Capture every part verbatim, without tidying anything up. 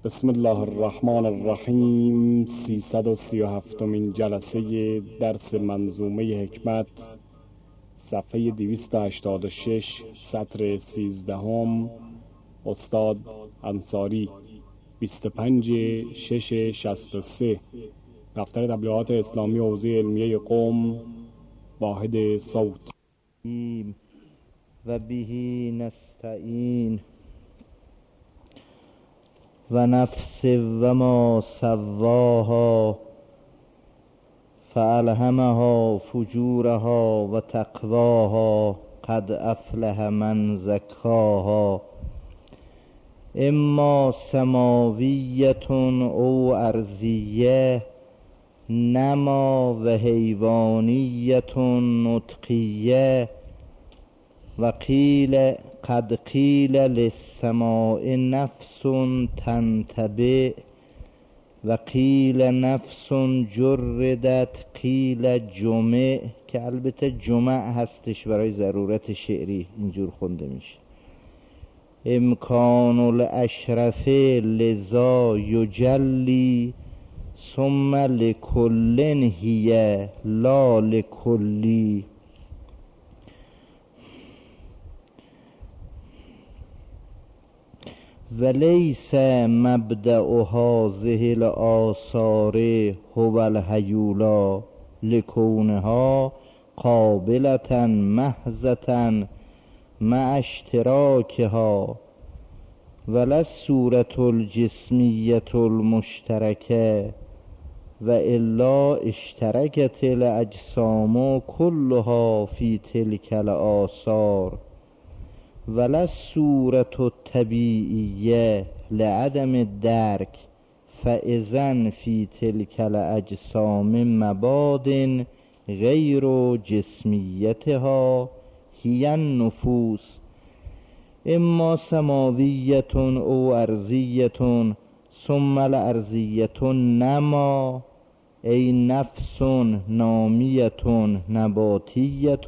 بسم الله الرحمن الرحیم. سیصد و سی و هفتمین جلسه درس منظومه حکمت، صفحه دویست و هشتاد و شش، سطر سیزدهم. استاد انصاری، بیست و پنج شش شصت و سه. دفتر تبلیغات اسلامی حوزه علمیه قم، واحد صوت. و بهی نستعین. و نفس و ما سواها فالهمها فجورها و تقواها قد افلح من زکاها. اما سماویت او ارضیه، نما و حیوانیت نطقیه. و قیل قد قیل للسماء نفس تنتبع، و قیل نفس جردت قیل جمع، که البته جمع هستش برای ضرورت شعری اینجور خونده میشه. امکان الاشرف لذا یجلی، ثم لکل هی لا لکلی. ولیس مبدأ هذه الآثار هو الهیولا، لکونها قابلة محضة مع اشتراکها، ولا الصورة الجسمیة المشترکه، و الا اشترکت الاجسام كلها في تلك الآثار، ولا الصورة الطبیعیه لعدم الدرک، فاذن في تلك الاجسام مباد غیر جسمیتها هي النفوس. اما سماویت او ارضیت، ثم الارضیت نما، ای نفس نامیت نباتیت.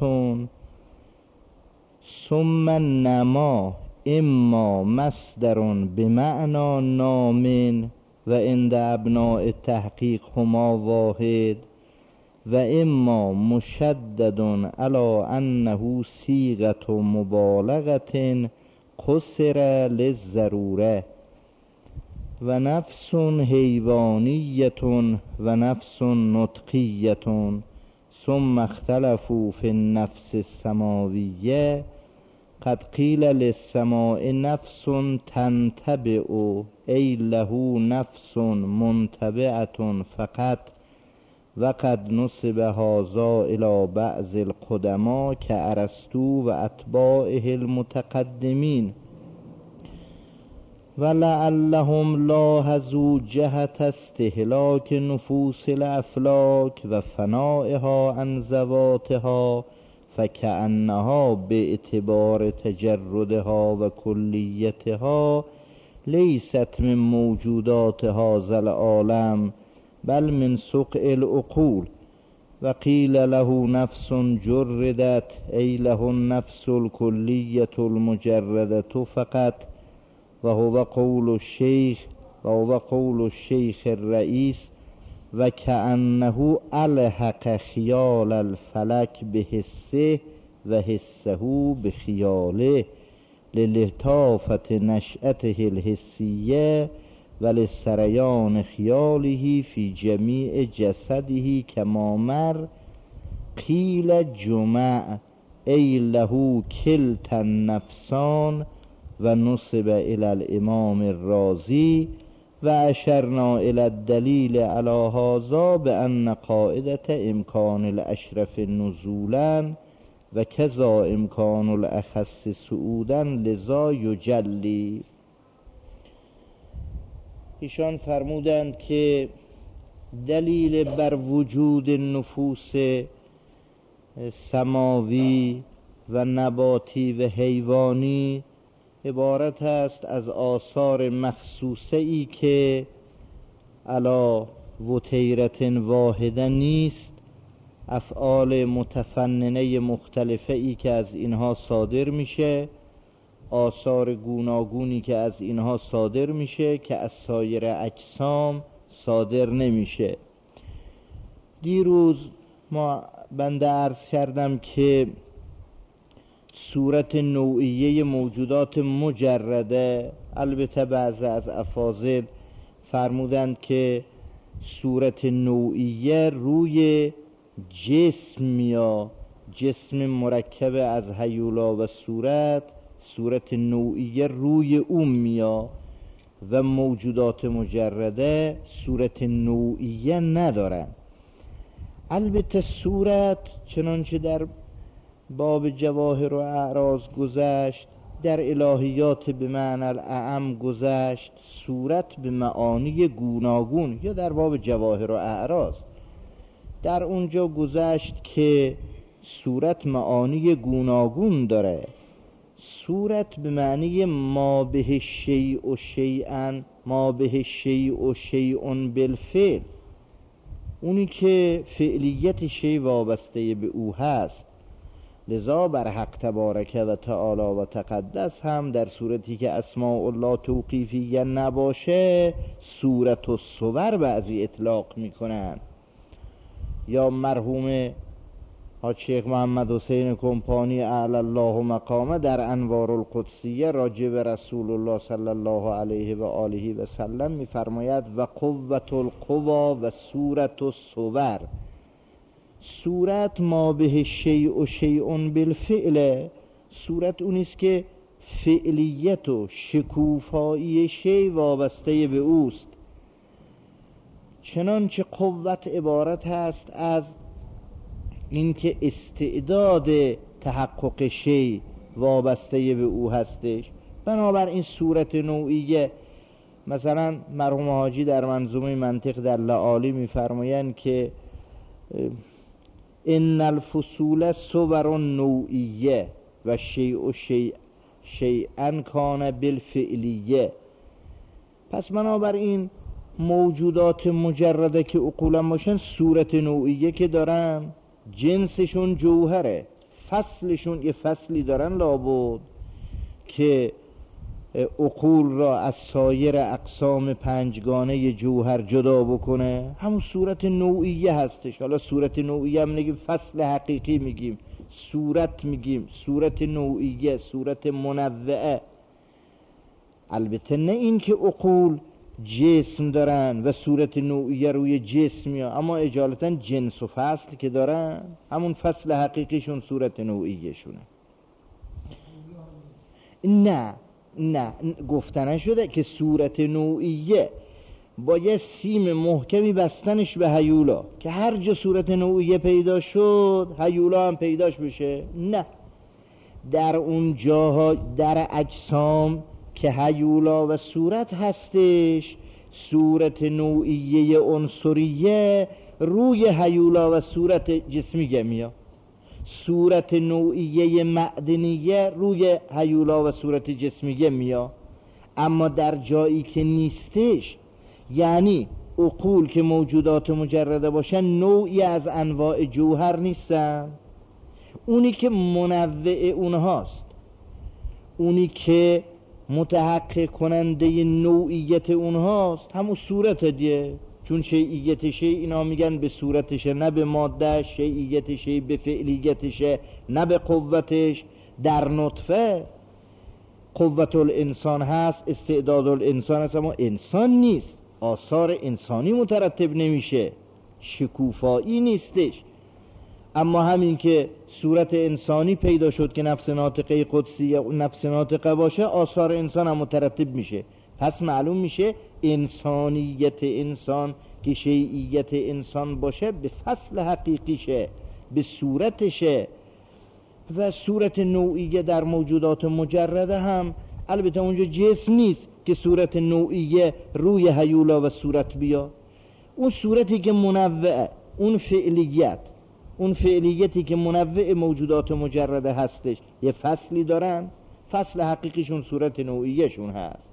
ثم النما اما مصدر بمعنى نام، و عند ابناء التحقیق هما واحد، و اما مشدد على انه صیغة مبالغة قصر للضروره. و نفس حیوانیت و نفس نطقیت. ثم اختلفوا في النفس السماویه، قد قیل للسماء نفس تنتبع، ای له نفس منتبعة فقط. و قد نسب هذا الى بعض القدماء كارسطو و اتباعه المتقدمین، ولعلهم لاحظوا جهة استهلاك نفوس الافلاک و فنائها عن ذواتها، فكأنها باعتبار تجردها و کلیتها لیست من موجودات هذا العالم، بل من سقع العقول. و قیل له نفس جردت، ای له النفس الکلیة المجردة فقط. و هو قول الشیخ و هو قول الشیخ الرئیس، و کأنه الحق خیال الفلک به حسه و حسه به خیاله، للطافت نشأته الحسیه و لسریان خیاله فی جمیع جسده کما مر. قیل جمع، ای له کلتا النفسان، و نصب الى الامام الرازی. و اشرنا الى الدلیل علی هذا بان قاعدة امکان الاشرف نزولا و کذا امکان الاخص صعودا لذا یجلی. ایشان فرمودند که دلیل بر وجود نفوس سماوی و نباتی و حیوانی عبارت است از آثار مخصوصه ای که علا وتیرت واحده نیست، افعال متفننه مختلفه ای که از اینها صادر میشه، آثار گوناگونی که از اینها صادر میشه که از سایر اجسام صادر نمیشه. دیروز ما بنده عرض کردم که صورت نوعیه موجودات مجرده، البته بعضی از افاضل فرمودند که صورت نوعیه روی جسم یا جسم مرکب از هیولا و صورت، صورت نوعیه روی اون میا و موجودات مجرده صورت نوعیه ندارن. البته صورت چنانچه در باب جواهر و اعراض گذشت، در الهیات به معنی الاعم گذشت، صورت به معانی گوناگون، یا در باب جواهر و اعراض در اونجا گذشت که صورت معانی گوناگون داره. صورت به معنی ما به شیء و شیئا، ما به شیء و شیء بالفعل، اونی که فعلیت شیء وابسته به او هست. لذا بر حق تبارک و تعالی و تقدس هم در صورتی که اسماء الله توقیفیه نباشه صورت و صور بعضی اطلاق میکنن. یا مرحوم حاج شیخ محمد حسین کمپانی اعلی الله مقامه در انوار القدسیه راجع به رسول الله صلی الله علیه و آله و سلم میفرماید و قوت القوا و صورت و صور. صورت ما به شیء و شیء بالفعل، صورت اونیست که فعلیت و شکوفایی شیء وابسته به اوست. چنانچه قوت عبارت هست از اینکه استعداد تحقق شیء وابسته به او هستش، بنابراین صورت نوعیه. مثلا مرحوم حاجی در منظومه منطق در لعالی میفرمایند که ان الفصول صور نوعیه و شیء شیء شیئا کان بالفعلیه. پس بنابراین موجودات مجرده که عقولا باشن صورت نوعیه که دارن، جنسشون جوهره، فصلشون یه فصلی دارن لابد که عقول را از سایر اقسام پنجگانه جوهر جدا بکنه، همون صورت نوعیه هستش. حالا صورت نوعیه هم نگیم فصل حقیقی میگیم، صورت میگیم، صورت نوعیه، صورت منوعه. البته نه این که عقول جسم دارن و صورت نوعیه روی جسم یا، اما اجالتا جنس و فصل که دارن همون فصل حقیقیشون صورت نوعیه شونه. نه نه گفتنه شده که صورت نوعیه باید سیم محکمی بستنش به هیولا که هر جا صورت نوعیه پیدا شد هیولا هم پیداش بشه. نه، در اون جاها در اجسام که هیولا و صورت هستش، صورت نوعیه عنصریه روی هیولا و صورت جسمیه میاد، صورت نوعیه معدنیه روی هیولا و صورت جسمیه میاد. اما در جایی که نیستش، یعنی عقول که موجودات مجرده باشن نوعی از انواع جوهر نیستن، اونی که منوع اونهاست، اونی که متحقق کننده نوعیت اونهاست همون صورت دیگه. چون شیعیت شیع اینا میگن به صورتشه نه به مادهش، شیعیت شیع به فعلیتشه نه به قوتش. در نطفه قوت الانسان هست، استعداد الانسان هست، اما انسان نیست، آثار انسانی مترتب نمیشه، شکوفایی نیستش. اما همین که صورت انسانی پیدا شد که نفس ناطقه قدسی یا نفس ناطقه باشه، آثار انسان هم مترتب میشه. پس معلوم میشه انسانیت انسان که شیعیت انسان باشه به فصل حقیقیشه، به صورتشه. و صورت نوعیه در موجودات مجرده هم البته اونجا جسم نیست که صورت نوعیه روی هیولا و صورت بیا. اون صورتی که منوعه، اون فعلیت، اون فعلیتی که منوع موجودات مجرده هستش یه فصلی دارن، فصل حقیقیشون صورت نوعیهشون هست.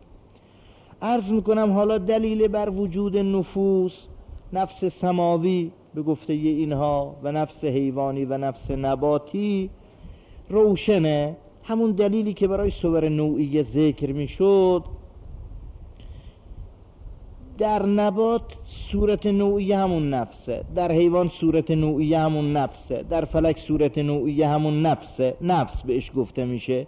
عرض میکنم حالا دلیل بر وجود نفوس، نفس سماوی به گفته اینها و نفس حیوانی و نفس نباتی روشنه. همون دلیلی که برای صور نوعیه ذکر می شد، در نبات صورت نوعیه همون نفسه، در حیوان صورت نوعیه همون نفسه، در فلک صورت نوعیه همون نفسه، نفس بهش گفته میشه.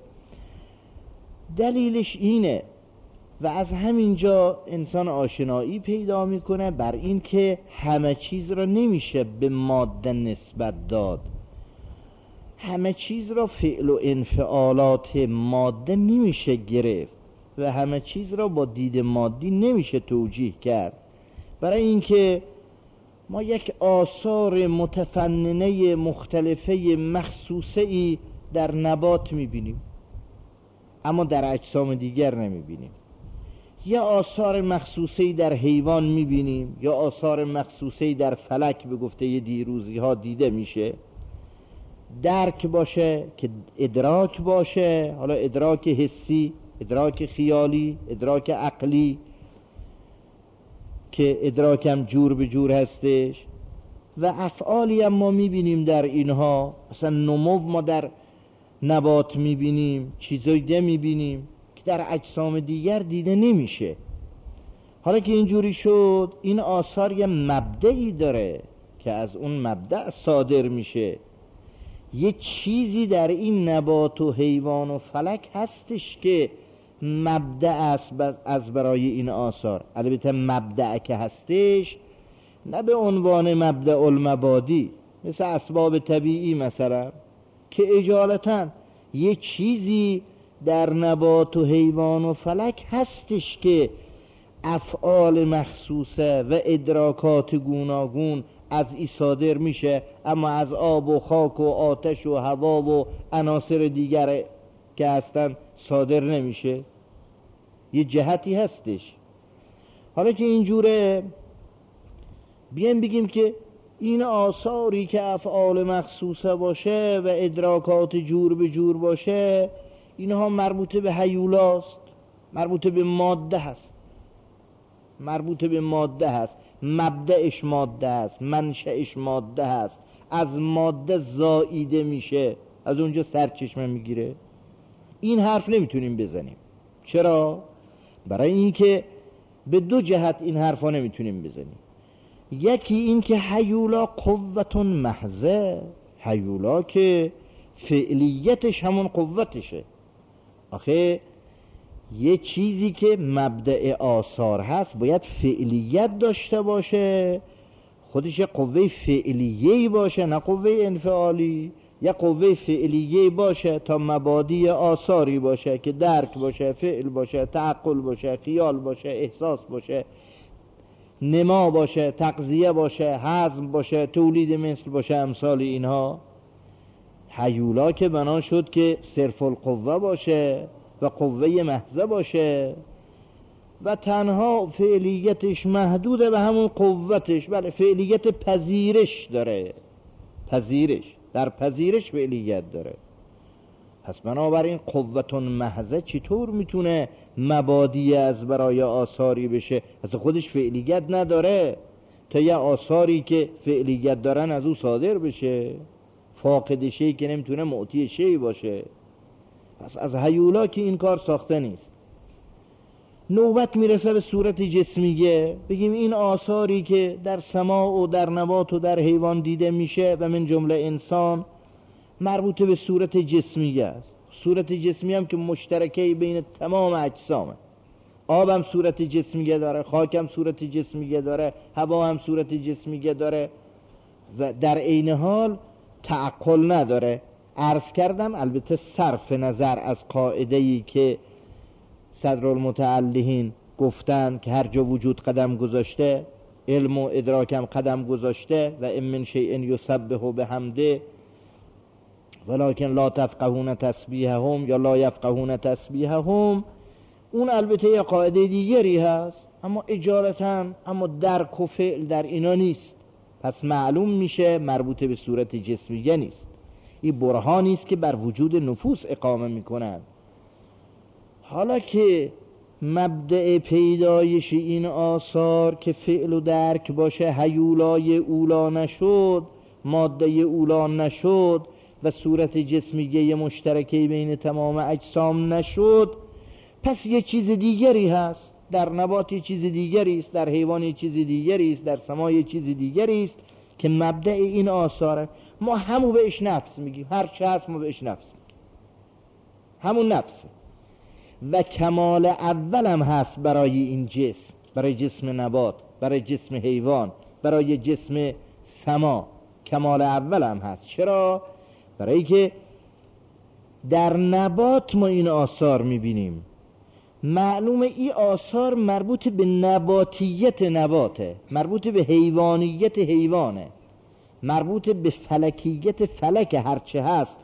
دلیلش اینه و از همینجا انسان آشنایی پیدا میکنه بر این که همه چیز را نمیشه به ماده نسبت داد، همه چیز را فعل و انفعالات ماده نمیشه گرفت و همه چیز را با دید مادی نمیشه توجیه کرد. برای اینکه ما یک آثار متفننه مختلفه مخصوصه ای در نبات میبینیم اما در اجسام دیگر نمیبینیم، یا آثار مخصوصی در حیوان میبینیم یا آثار مخصوصی در فلک به گفته دیروزی ها دیده میشه. درک باشه که ادراک باشه، حالا ادراک حسی، ادراک خیالی، ادراک عقلی که ادراکم جور به جور هستش، و افعالی هم ما میبینیم در اینها. مثلا نمو ما در نبات میبینیم، چیزایی ده میبینیم که در اجسام دیگر دیده نمیشه. حالا که اینجوری شد، این آثار یه مبدعی داره که از اون مبدع صادر میشه. یه چیزی در این نبات و حیوان و فلک هستش که مبدع است از برای این آثار. البته مبدع که هستش نه به عنوان مبدع المبادی مثل اسباب طبیعی مثلا، که اجالتا یه چیزی در نبات و حیوان و فلک هستش که افعال مخصوصه و ادراکات گوناگون از ای صادر میشه، اما از آب و خاک و آتش و هوا و عناصر دیگر که هستن صادر نمیشه. یه جهتی هستش. حالا که اینجوره، بیایم بگیم که این آثاری که افعال مخصوصه باشه و ادراکات جور به جور باشه، اینها مربوطه به هیولاست، مربوطه به ماده هست، مربوطه به ماده هست، مبدأش ماده هست، منشأش ماده هست، از ماده زاییده میشه، از اونجا سرچشمه میگیره. این حرف نمیتونیم بزنیم. چرا؟ برای اینکه به دو جهت این حرفا نمیتونیم بزنیم. یکی این که هیولا قوتون محضه، هیولا که فعلیتش همون قوتشه. آخه یه چیزی که مبدأ آثار هست باید فعلیت داشته باشه، خودش قوه فعلیه‌ای باشه نه قوه انفعالی. یا قوه فعلیه باشه تا مبادی آثاری باشه که درک باشه، فعل باشه، تعقل باشه، خیال باشه، احساس باشه، نما باشه، تغذیه باشه، هضم باشه، تولید مثل باشه، امثال اینها. هیولا که بنا شد که صرف القوه باشه و قوه محضه باشه و تنها فعلیتش محدوده به همون قوتش. بله، فعلیت پذیرش داره، پذیرش، در پذیرش فعلیت داره. پس بنابراین قوتون محضه چطور میتونه مبادی از برای آثاری بشه؟ اصلا خودش فعلیت نداره تا یه آثاری که فعلیت دارن از او صادر بشه. فاقد شی که نمیتونه معطی شی باشه. پس از هیولا که این کار ساخته نیست. نوبت میرسه به صورت جسمیه، بگیم این آثاری که در سماع و در نبات و در حیوان دیده میشه و من جمله انسان، مربوط به صورت جسمیه است. صورت جسمی هم که مشترکه بین تمام اجسامه. آب هم صورت جسمیه داره، خاک هم صورت جسمیه داره، هوا هم صورت جسمیه داره و در عین حال تعقل نداره. عرض کردم البته صرف نظر از قاعده‌ای که صدرالمتعلهین گفتن که هر جا وجود قدم گذاشته علم و ادراکم قدم گذاشته و ام من شیء یسبح بحمده ولکن لا تفقهون تسبیحهم یا لا یفقهون تسبیحهم. اون البته یه قاعده دیگری هست، اما اجالتا اما درک و فعل در اینا نیست. پس معلوم میشه مربوط به صورت جسمیه نیست. این برهانی است که بر وجود نفوس اقامه میکنند. حالا که مبدأ پیدایش این آثار که فعل و درک باشه، هیولای اولا نشد، ماده اولا نشد و صورت جسمیه مشترکی بین تمام اجسام نشد، پس یه چیز دیگری هست. در نبات یه چیز دیگری است، در حیوان یه چیز دیگری است، در سما یه چیز دیگری است که مبدأ این آثاره. ما همو بهش نفس میگیم، هر چه هست ما بهش نفس میگیم، همون نفسه. و کمال اولم هست برای این جسم، برای جسم نبات، برای جسم حیوان، برای جسم سما، کمال اولم هست. چرا؟ برای که در نبات ما این آثار میبینیم. معلومه این آثار مربوط به نباتیت نباته، مربوط به حیوانیت حیوانه، مربوط به فلکیت فلک هرچه هست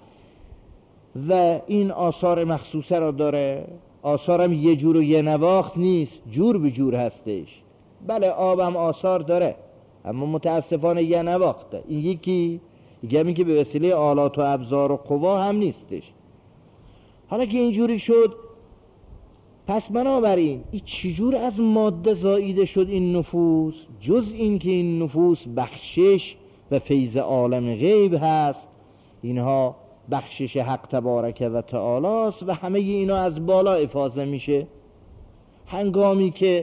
و این آثار مخصوصه را داره. آثارم یه جور و یه نواخت نیست، جور به جور هستش. بله آبم آثار داره اما متاسفانه یه نواخته. این یکی یکی همین که به وسیله آلات و ابزار و قوا هم نیستش. حالا که اینجوری شد، پس بنابراین این چجور از ماده زاییده شد این نفوس؟ جز این که این نفوس بخشش و فیض عالم غیب هست، اینها بخشش حق تبارک و تعالی است و همه اینا از بالا افاضه میشه. هنگامی که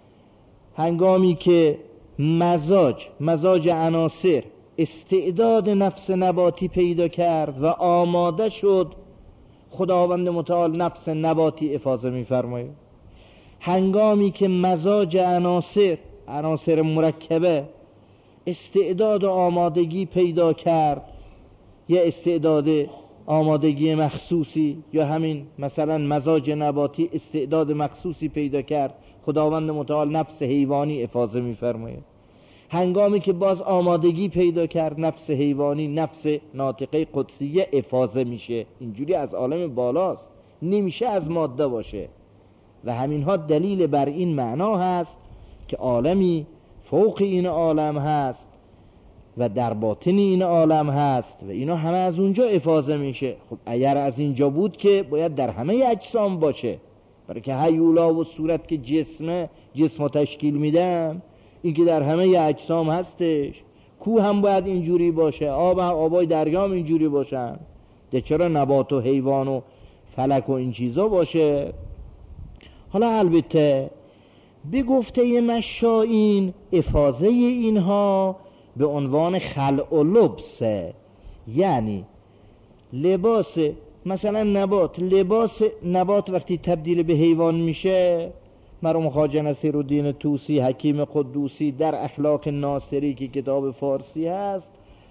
هنگامی که مزاج مزاج عناصر استعداد نفس نباتی پیدا کرد و آماده شد، خداوند متعال نفس نباتی افاضه می‌فرماید. هنگامی که مزاج عناصر عناصر مرکبه استعداد و آمادگی پیدا کرد، یا استعداد آمادگی مخصوصی، یا همین مثلا مزاج نباتی استعداد مخصوصی پیدا کرد، خداوند متعال نفس حیوانی افاضه می‌فرماید. هنگامی که باز آمادگی پیدا کرد، نفس حیوانی، نفس ناطقه قدسیه افاضه میشه. اینجوری از عالم بالاست، نمیشه از ماده باشه. و همینها دلیل بر این معنا هست که عالمی فوق این عالم هست و در باطن این عالم هست و اینا همه از اونجا افاضه میشه. خب اگر از اینجا بود که باید در همه اجسام باشه، برای که هیولا و صورت که جسمه جسم تشکیل میدن، این که در همه اجسام هستش. کوه هم باید اینجوری باشه، آب هم آبای دریا هم اینجوری باشن. ده چرا نبات و حیوان و فلک و این چیزا باشه؟ حالا البته به گفته مشائین افاضه اینها به عنوان خلع و لبس، یعنی لباس مثلا نبات لباس نبات وقتی تبدیل به حیوان میشه، مرحوم خواجه نصیرالدین طوسی حکیم قدوسی در اخلاق ناصری که کتاب فارسی هست،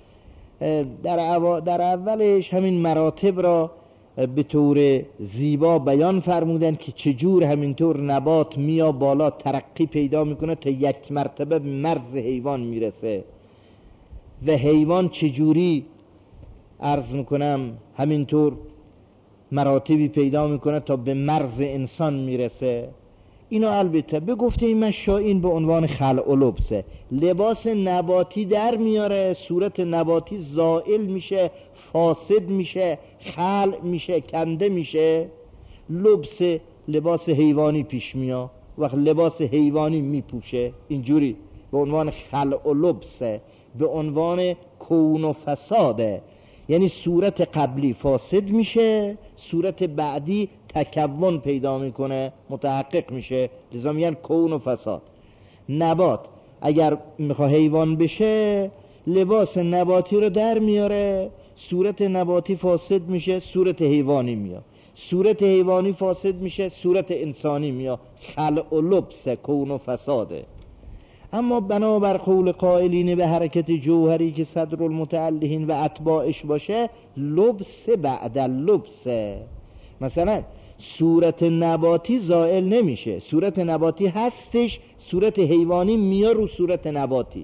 در, اوا... در اولش همین مراتب را به طور زیبا بیان فرمودن که چجور همینطور نبات میا بالا ترقی پیدا میکنه تا یک مرتبه به مرز حیوان میرسه و حیوان چجوری عرض میکنم همینطور مراتبی پیدا میکنه تا به مرز انسان میرسه. اینا البته به گفته این مشائین به عنوان خلع و لبسه. لباس نباتی در میاره، صورت نباتی زائل میشه، فاسد میشه، خلع میشه، کنده میشه. لبس لباس حیوانی پیش میاد، وقت لباس حیوانی میپوشه. اینجوری به عنوان خلع و لبسه، به عنوان کون و فساده. یعنی صورت قبلی فاسد میشه، صورت بعدی تکون پیدا میکنه، متحقق میشه، لذا میگن کون و فساد. نبات اگر میخواه حیوان بشه، لباس نباتی رو در میاره، صورت نباتی فاسد میشه، صورت حیوانی میاد، صورت حیوانی فاسد میشه، صورت انسانی میاد. خلع و لبس کون و فساده. اما بنابر قول قائلین به حرکت جوهری که صدر المتعلهین و اتباعش باشه، لبس بعد لبس. مثلا صورت نباتی زائل نمیشه، صورت نباتی هستش، صورت حیوانی میاد رو صورت نباتی.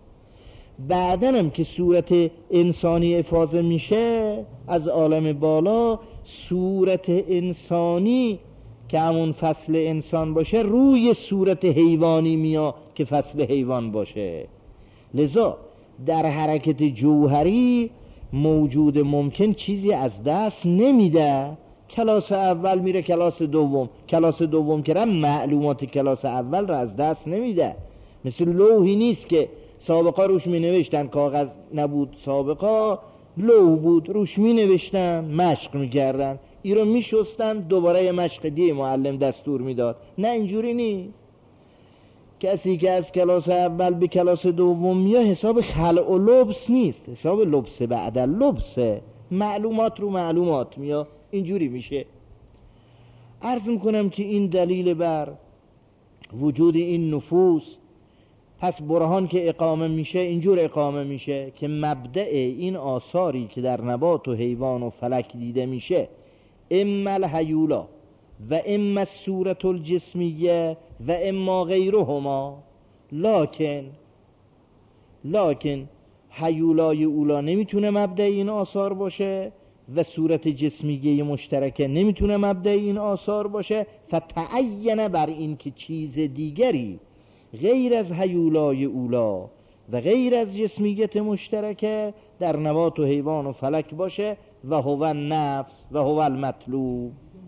بعدن هم که صورت انسانی افاضه میشه از عالم بالا، صورت انسانی که همون فصل انسان باشه روی صورت حیوانی میاد که فصل حیوان باشه. لذا در حرکت جوهری موجود ممکن چیزی از دست نمیده. کلاس اول میره کلاس دوم، کلاس دوم که معلومات کلاس اول را از دست نمیده. مثل لوحی نیست که سابقا روش می نوشتن، کاغذ نبود سابقا، لوح بود روش می نوشتن، مشق می کردن، ای رو می شستن، دوباره یه مشق دیگه معلم دستور می داد. نه اینجوری نیست. کسی که از کلاس اول به کلاس دوم میاد حساب خلع و لبس نیست، حساب لبس بعد لبسه، معلومات رو معلومات میاد، اینجوری میشه. عرض میکنم که این دلیل بر وجود این نفوس. پس برهان که اقامه میشه اینجور اقامه میشه که مبدأ این آثاری که در نبات و حیوان و فلک دیده میشه اما الهیولا و اما الصورت الجسمیه و اما غیرهما، لکن لکن هیولای اولا نمیتونه مبدأ این آثار باشه و صورت جسمیه مشترکه نمیتونه مبدأ این آثار باشه. فتعین بر این که چیز دیگری غیر از هیولای اولا و غیر از جسمیت مشترکه در نبات و حیوان و فلک باشه و هو النفس و هو المطلوب.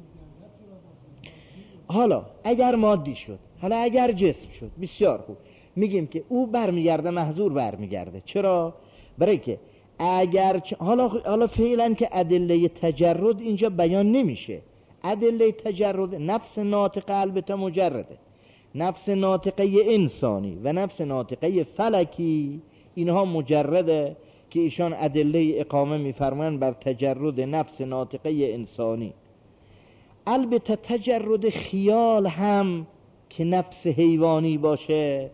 حالا اگر مادی شد، حالا اگر جسم شد، بسیار خوب، میگیم که او برمیگرده، محظور برمیگرده. چرا؟ برای که اگر چ... حالا حالا فعلا که ادله تجرد اینجا بیان نمیشه. ادله تجرد نفس ناطقه البته مجرده، نفس ناطقه انسانی و نفس ناطقه فلکی اینها مجرده که ایشان ادله اقامه میفرمان بر تجرد نفس ناطقه انسانی. البته تجرد خیال هم که نفس حیوانی باشه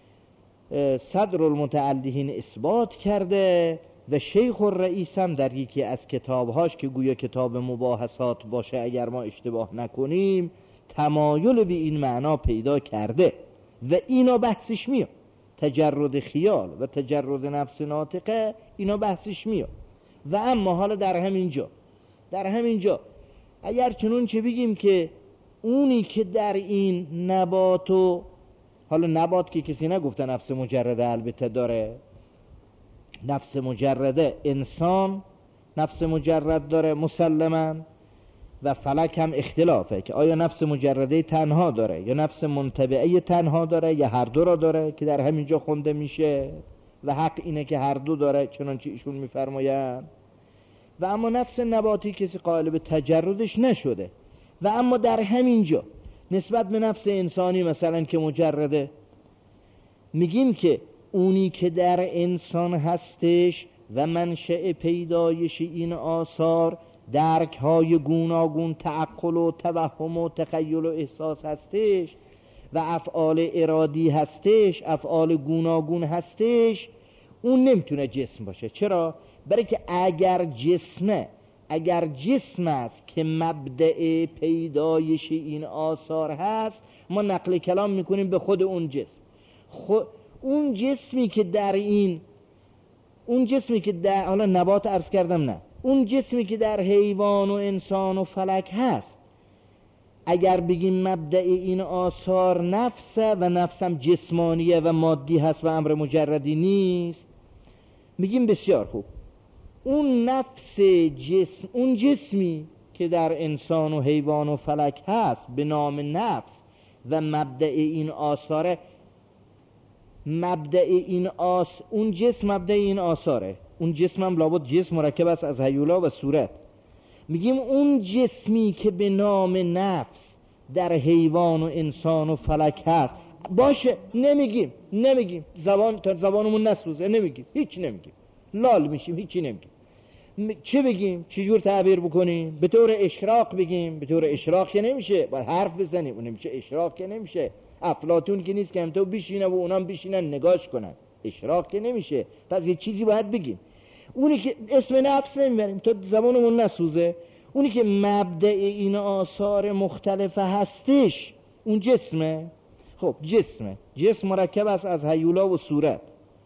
صدر المتعلیین اثبات کرده و شیخ الرئیس هم در یکی از کتابهاش که گویا کتاب مباحثات باشه اگر ما اشتباه نکنیم تمایل به این معنا پیدا کرده و اینا بحثش میاد. تجرد خیال و تجرد نفس ناطقه اینا بحثش میاد. و اما حالا در همین جا در همین جا اگر چنون چه بگیم که اونی که در این نبات و حالا نبات که کسی نگفته نفس مجرده البته داره، نفس مجرده انسان نفس مجرد داره مسلماً و فلک هم اختلافه که آیا نفس مجرده تنها داره یا نفس منطبعه تنها داره یا هر دو را داره که در همینجا خونده میشه و حق اینه که هر دو داره چنانچه ایشون میفرماین. و اما نفس نباتی کسی قائل به تجردش نشده و اما در همینجا نسبت به نفس انسانی مثلا که مجرده میگیم که اونی که در انسان هستش و منشأ پیدایش این آثار درک های گوناگون تعقل و توهم و تخیل و احساس هستش و افعال ارادی هستش، افعال گوناگون هستش، اون نمیتونه جسم باشه. چرا؟ برای که اگر جسمه اگر جسم است که مبدأ پیدایش این آثار هست ما نقل کلام میکنیم به خود اون جسم. خود اون جسمی که در این اون جسمی که در حالا نبات عرض کردم نه اون جسمی که در حیوان و انسان و فلک هست اگر بگیم مبدأ این آثار نفسه و نفسم جسمانیه و مادی هست و امر مجردی نیست، میگیم بسیار خوب اون نفس جسم اون جسمی که در انسان و حیوان و فلک هست به نام نفس و مبدأ این آثاره مبدأ این آس اون جسم مبدأ این آثاره. اون جسم هم لابد جسم مرکب است از هیولا و صورت. میگیم اون جسمی که به نام نفس در حیوان و انسان و فلک هست باشه، نمیگیم نمیگیم زبان تا زبانمون نسوزه نمیگیم، هیچ نمیگیم، لال میشیم، هیچی نمیگیم. چه بگیم؟ چجور تعبیر بکنیم؟ به طور اشراق بگیم؟ به طور اشراق که نمیشه، باید حرف بزنیم. اون نمیشه اشراق که نمیشه. افلاطون که نیست که هم تو بشینه و اونام بشینن نگاش کنن، اشراق که نمیشه. پس یه چیزی باید بگیم. اونی که اسم نفس نمیبریم تا زبانمون نسوزه، اونی که مبدأ این آثار مختلفه هستش اون جسمه. خب جسمه، جسم مرکب است از هیولا و صورت.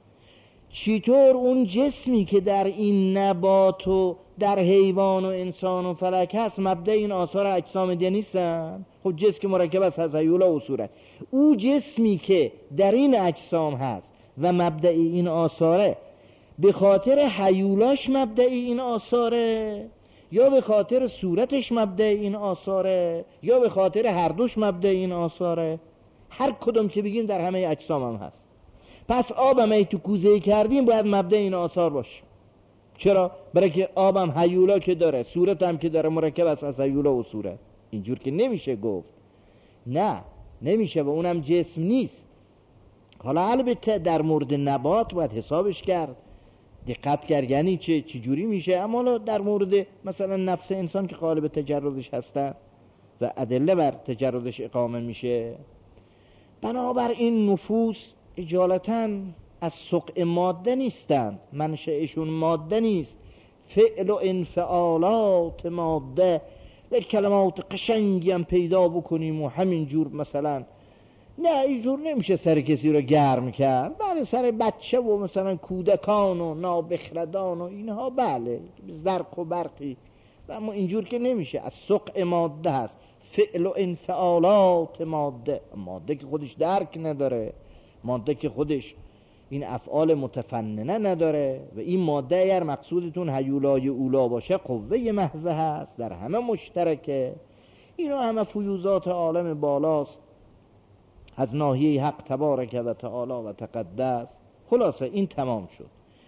چطور اون جسمی که در این نبات و در حیوان و انسان و فلک هست مبدأ این آثار اجسام دیگه نیستن؟ خب جسم که مرکب است از هیولا و صورت، او جسمی که در این اجسام هست و مبدأ این آثاره به خاطر هیولاش مبدأ این آثاره یا به خاطر صورتش مبدأ این آثاره یا به خاطر هر دوش مبدأ این آثاره؟ هر کدوم که بگیم در همه اجسام هم هست. پس آب هم ای تو کوزه کردیم باید مبدأ این آثار باشه. چرا؟ برای که آبم هیولا که داره، صورت هم که داره مرکب است از هیولا و صورت. اینجور که نمیشه گفت، نه نمیشه و اونم جسم نیست. حالا البته در مورد نبات باید حسابش کرد، دقت کرد یعنی چه چجوری میشه. اما حالا در مورد مثلا نفس انسان که غالب تجردش هستن و ادله بر تجردش اقامه میشه، بنابراین نفوس اجالتا از سقع ماده نیستن، منشأشون ماده نیست، فعل و انفعالات ماده و کلمات قشنگی هم پیدا بکنیم و همینجور مثلا نه اینجور نمیشه سر کسی رو گرم کرد، بله سر بچه و مثلا کودکان و نابخردان و اینها بله زرق و برقی، اما اینجور که نمیشه، از سقع ماده هست، فعل و انفعالات ماده، ماده که خودش درک نداره، ماده که خودش این افعال متفننه نداره و این ماده اگر مقصودتون هیولای اولا باشه قوه محضه هست، در همه مشترکه، اینا همه فیوزات عالم بالاست از ناحیه حق تبارک و تعالی و تقدس. خلاصه این تمام شد.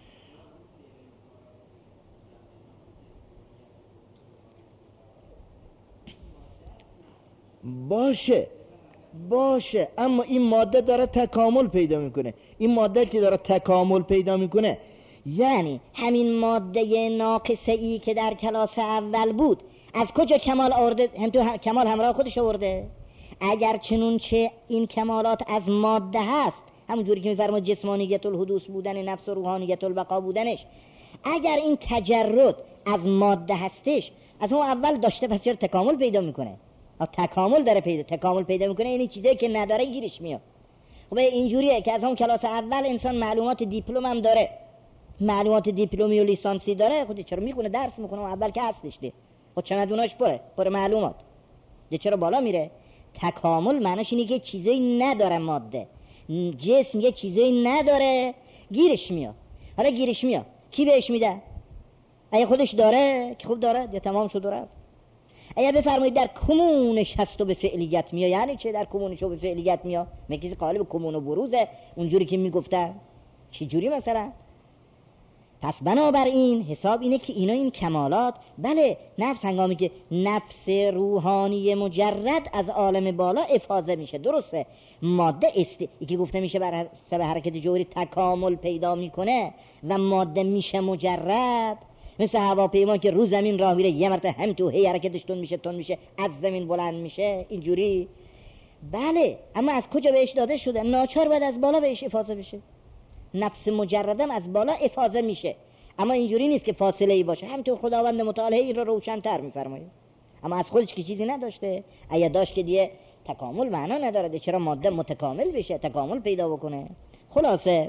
باشه باشه اما این ماده داره تکامل پیدا میکنه. این ماده که داره تکامل پیدا میکنه یعنی همین ماده ناقصه ای که در کلاس اول بود از کجا کمال آورده؟ هم تو کمال همراه خودش آورده. اگر چنون چه این کمالات از ماده هست، همونجوری که میفرماد جسمانیت الحدوث بودن نفس و روحانیت البقا بودنش، اگر این تجرد از ماده هستش از اون اول داشته، پس چرا تکامل پیدا میکنه؟ تکامل داره پیدا تکامل پیدا میکنه، یعنی چیزایی که نداره گیرش میاد. خب اینجوریه که از اون کلاس اول انسان معلومات دیپلم هم داره، معلومات دیپلمی و لیسانسی داره، خودی چرا میخونه درس میکنه و اول که هستش دی خود چمدوناش پره پر معلومات دی، چرا بالا میره؟ تکامل معناش اینه که چیزایی نداره، ماده جسم یه چیزایی نداره گیرش میاد. حالا گیرش میاد کی بهش میده؟ اگه خودش داره که خوب داره یا تمام شد و رفت. اگه بفرمایید در کمونش هست و به فعلیت میاد، یعنی چه در کمونش و به فعلیت میاد؟ مکیز قالب کمون و بروزه اونجوری که میگفتن، چی جوری مثلا؟ پس بنابراین حساب اینه که اینا این کمالات، بله نفس هنگامی که نفس روحانی مجرد از عالم بالا افاضه میشه، درسته، ماده است ای که گفته میشه بر حسب حرکت جوهری تکامل پیدا میکنه و ماده میشه مجرد، مثل هواپیما که رو زمین راه میره یه مرتبه هم تو هی حرکتش تون میشه تون میشه از زمین بلند میشه اینجوری، بله. اما از کجا بهش داده شده؟ ناچار باید از بالا بهش افاضه بشه. نفس مجردم از بالا افاضه میشه، اما اینجوری نیست که فاصله ای باشه، هم تو خداوند متعال این رو روشن‌تر میفرمایه. اما از خودش که چیزی نداشته، اگه داشت که دیگه تکامل معنا نداره، چرا ماده متکامل بشه، تکامل پیدا بکنه. خلاصه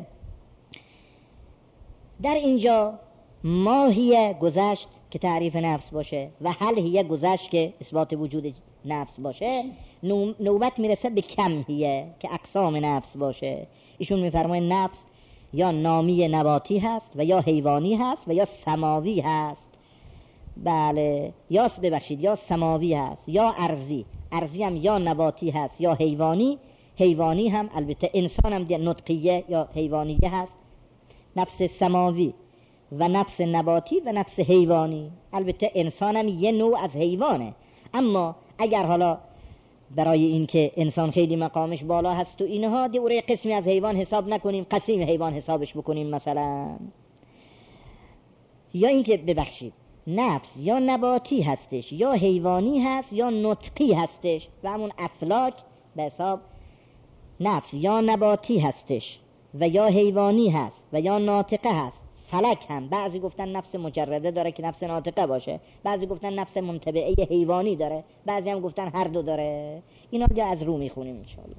در اینجا ماهیه گذشت که تعریف نفس باشه و حل هیه گذشت که اثبات وجود نفس باشه، نوبت میرسه به کم هیه که اقسام نفس باشه. ایشون میفرماید نفس یا نامی نباتی هست و یا حیوانی هست و یا سماوی هست، بله، یا ببخشید یا سماوی هست یا ارضی، ارضی هم یا نباتی هست یا حیوانی، حیوانی هم البته انسان هم نطقیه یا حیوانیه هست، نفس سماوی و نفس نباتی و نفس حیوانی. البته انسان هم یه نوع از حیوانه، اما اگر حالا برای این که انسان خیلی مقامش بالا هست و اینها دوره قسمی از حیوان حساب نکنیم، قسیم حیوان حسابش بکنیم مثلا، یا این که ببخشید نفس یا نباتی هستش یا حیوانی هست یا نطقی هستش و همون افلاک به حساب نفس یا نباتی هستش و یا حیوانی هست و یا ناطقه هست. فلک هم بعضی گفتن نفس مجرده داره که نفس ناطقه باشه، بعضی گفتن نفس منطبعه حیوانی داره، بعضی هم گفتن هر دو داره. اینا جا از رو میخونیم انشاءالله.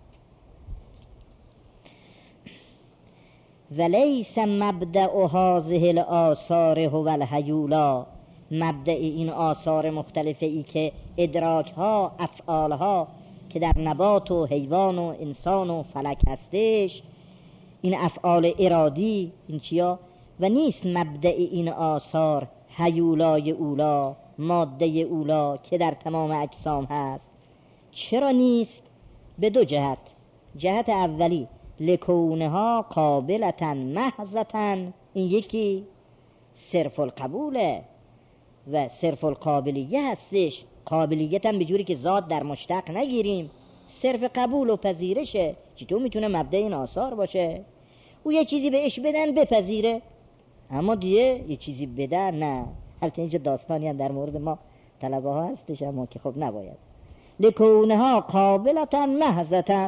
ولیس مبدأ هذه الآثار هو الهیولا، مبدأ این آثار مختلفه ای که ادراک ها افعال ها که در نبات و حیوان و انسان و فلک هستش، این افعال ارادی این چیا؟ و نیست مبدأ این آثار هیولای اولا، ماده اولا که در تمام اجسام هست. چرا نیست؟ به دو جهت. جهت اولی لکونها قابلتن محضتن، این یکی صرف القبوله و صرف القابلیه هستش. قابلیت هم به جوری که ذات در مشتق نگیریم، صرف قبول و پذیرشه. چطور میتونه مبدأ این آثار باشه؟ او یه چیزی بهش بدن بپذیره، اما دیگه یه چیزی بدن نه. البته اینجا داستانی هم در مورد ما طلبه ها هستش، اما که خب نباید. لکونها قابلتا محضتا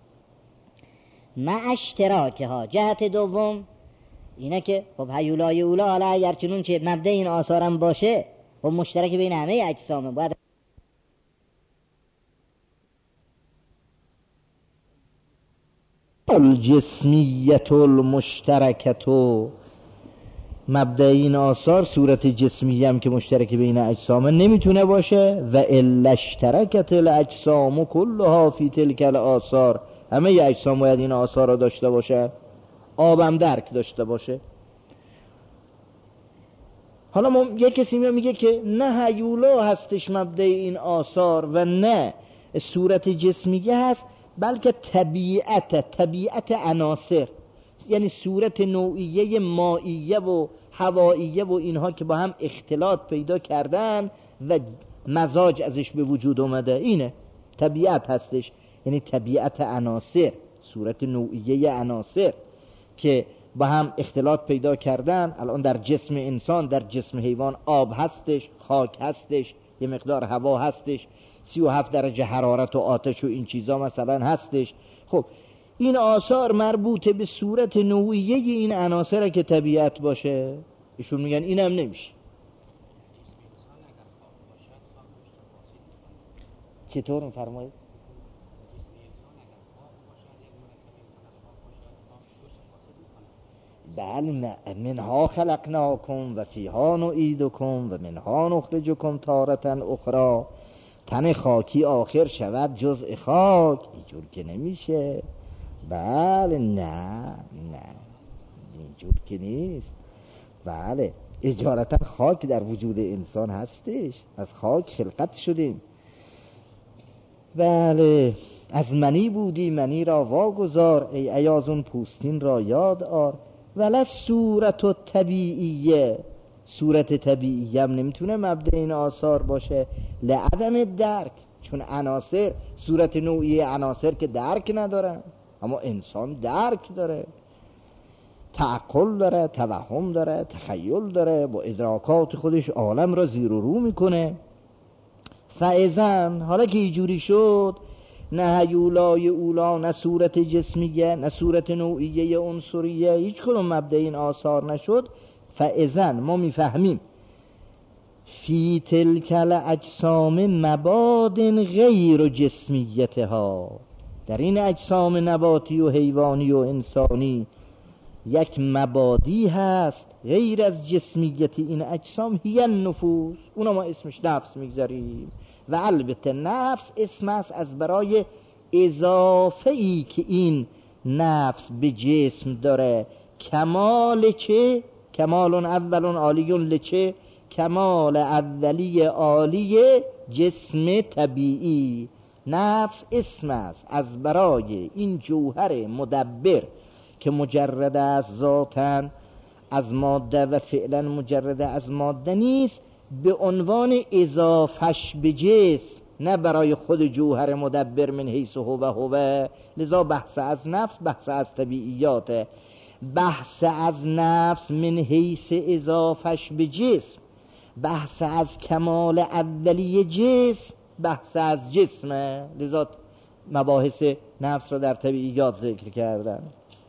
مع اشتراکها. جهت دوم اینه که خب هیولای اولا، حالا اگر چنون چه مبدأ این آثارم باشه و مشترک بین همه اجسامه، باید الجسمیت المشترکت. مبدأ این آثار صورت جسمیه هم که مشترک بین اجسامه نمیتونه باشه. و الا اشترکت الاجسام کلها فی تلک الاثار. همه ی اجسام باید این آثار را داشته باشه، آبم درک داشته باشه. حالا ما یک کسی میگه که نه هیولا هستش مبدأ این آثار و نه صورت جسمیه هست، بلکه طبیعت طبیعت عناصر، یعنی صورت نوعیه مائیه و هوائیه و اینها که با هم اختلاط پیدا کردن و مزاج ازش به وجود اومده، اینه طبیعت هستش. یعنی طبیعت عناصر، صورت نوعیه عناصر که با هم اختلاط پیدا کردن. الان در جسم انسان، در جسم حیوان آب هستش، خاک هستش، یه مقدار هوا هستش، سی و هفت درجه حرارت و آتش و این چیزا مثلا هستش. خب این آثار مربوط به صورت نوعیه این عناصر که طبیعت باشه. ایشون میگن اینم نمیشه. چطور میفرمایید؟ بله نه، منها خلقناکم و فیها نعیدکم و منها نخرجکم تارة اخرى. تن خاکی آخر شود جزء خاک، اینجور که نمیشه. بله نه نه اینجور که نیست. بله اجارتا خاک در وجود انسان هستش، از خاک خلقت شدیم. بله از منی بودی منی را واگذار، ای ایازون پوستین را یاد آر. ولی صورت و طبیعیه، صورت طبیعیه هم نمیتونه مبدأ این آثار باشه لعدم درک، چون عناصر صورت نوعی عناصر که درک ندارن، اما انسان درک داره، تعقل داره، توهم داره، تخیل داره، با ادراکات خودش عالم را زیر و رو میکنه. فاذن حالا که اینجوری شد، نه هیولای اولا، نه صورت جسمیه، نه صورت نوعیه عنصریه، هیچ کدوم مبدأ این آثار نشد. فاذن ما میفهمیم فی تلک الاجسام مباد غیر جسمیتها، در این اجسام نباتی و حیوانی و انسانی یک مبادی هست غیر از جسمیت این اجسام، هی النفوس، اونا ما اسمش نفس میگذاریم. و البته نفس اسم است از برای اضافه ای که این نفس به جسم داره. کمال چه؟ کمال اول عالی لچه؟ کمال اولی عالی جسم طبیعی. نفس اسم است از برای این جوهر مدبر که مجرد از ذاتاً از ماده و فعلا مجرد از ماده نیست، به عنوان اضافش به جسم، نه برای خود جوهر مدبر من حیث هو هو. لذا بحث از نفس بحث از طبیعیاته. بحث از نفس من حیث اضافش به جسم، بحث از کمال اولی جسم بحث از جسمه. لذا مباحث نفس را در طبیعیات ذکر کردن.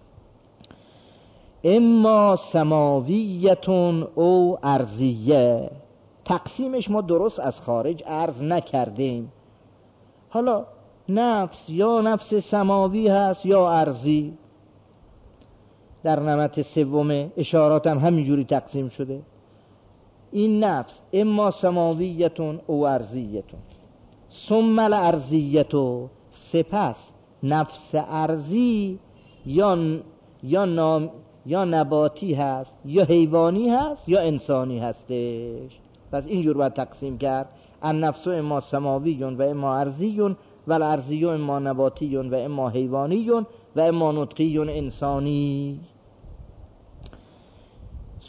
اما سماویتون او ارضیه، تقسیمش ما درست از خارج عرض نکردیم. حالا نفس یا نفس سماوی هست یا ارضی. در نمط سوم اشارات هم همینجوری تقسیم شده. این نفس اما سماویتون او ارضیتون، ثم الارضیتو، سپس نفس ارضی یا یا نام یا نباتی هست یا حیوانی هست یا انسانی هستش. پس اینجور باید تقسیم کرد. النفس اما سماوی و اما ارضی و الارضی اما نباتی و اما حیوانی و اما نطقی انسانی.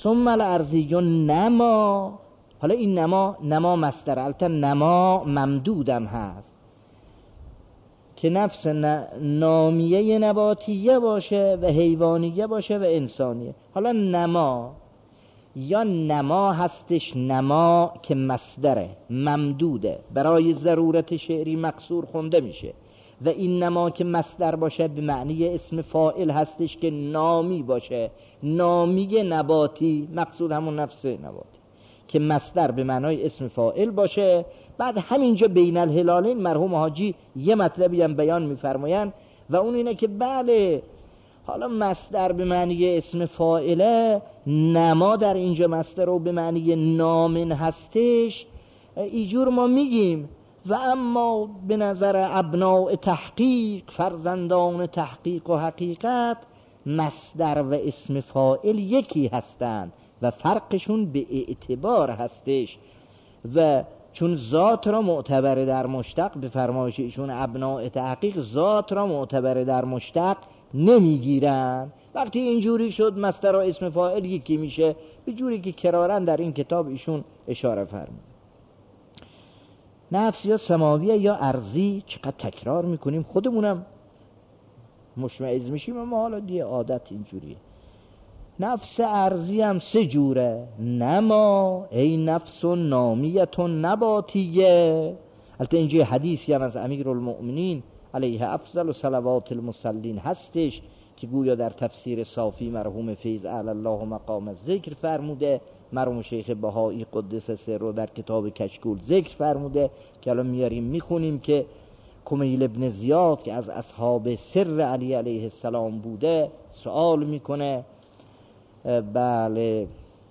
ثم الارضی نما. حالا این نما نما مصدر، البته نما ممدودم هست که نفس نامیه نباتیه باشه و حیوانیه باشه و انسانیه. حالا نما یا نما هستش، نما که مصدره ممدوده، برای ضرورت شعری مقصور خونده میشه، و این نما که مصدر باشه به معنی اسم فاعل هستش که نامی باشه، نامی نباتی، مقصود همون نفس نباتی که مصدر به معنای اسم فاعل باشه. بعد همینجا بین الهلالین مرحوم حاجی یه مطلبی هم بیان میفرمایند و اون اینه که بله حالا مصدر به معنی اسم فاعله، نما در اینجا مصدر رو به معنی نامن هستش، ایجور ما میگیم و اما به نظر ابناء تحقیق، فرزندان تحقیق و حقیقت، مصدر و اسم فاعل یکی هستند و فرقشون به اعتبار هستش و چون ذات را معتبر در مشتق، به فرمایش ایشون ابناء تحقیق ذات را معتبر در مشتق نمیگیرن. وقتی اینجوری شد مصدر و اسم فاعل یکی میشه، به جوری که کرارن در این کتاب ایشون اشاره فرمود. نفس یا سماویه یا ارضی، چقدر تکرار میکنیم خودمونم مشمئز میشیم، اما حالا دیگه عادت اینجوریه. نفس ارضی هم سه جوره، نما ای نفس نامیت نباتیه. البته اینجا حدیثی هم از امیرالمؤمنین علیه افضل و صلوات المصلین هستش که گویا در تفسیر صافی مرحوم فیض اعلی الله مقام ذکر فرموده، مرحوم شیخ بهایی قدس سر رو در کتاب کشکول ذکر فرموده که الان میاریم میخونیم که کمیل ابن زیاد که از اصحاب سر علی علیه السلام بوده سوال میکنه. بله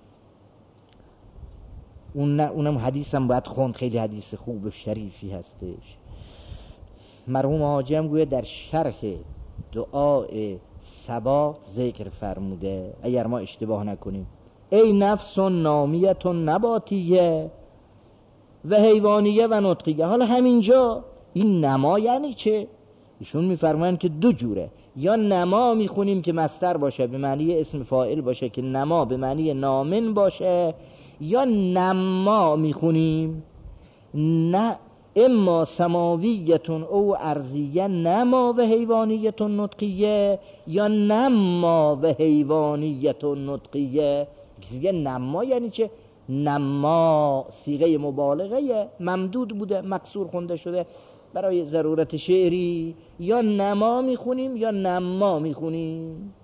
اون اونم حدیث هم باید خوند، خیلی حدیث خوب و شریفی هستش. مرحوم حاجی هم گویا در شرح دعای صبا ذکر فرموده اگر ما اشتباه نکنیم، ای نفس نامیت نباتیه و حیوانیه و نطقیه. حالا همینجا این نما یعنی چه؟ ایشون میفرمایند که دو جوره، یا نما میخونیم که مصدر باشه به معنی اسم فاعل باشه که نما به معنی نامن باشه، یا نما میخونیم نه اما سماویتون او ارضیه نما و حیوانیتون نطقیه، یا نما و حیوانیتون نطقیه. یه نما یعنی چه؟ نما صیغه مبالغه ممدود بوده، مکسور خونده شده برای ضرورت شعری، یا نما میخونیم یا نما میخونیم.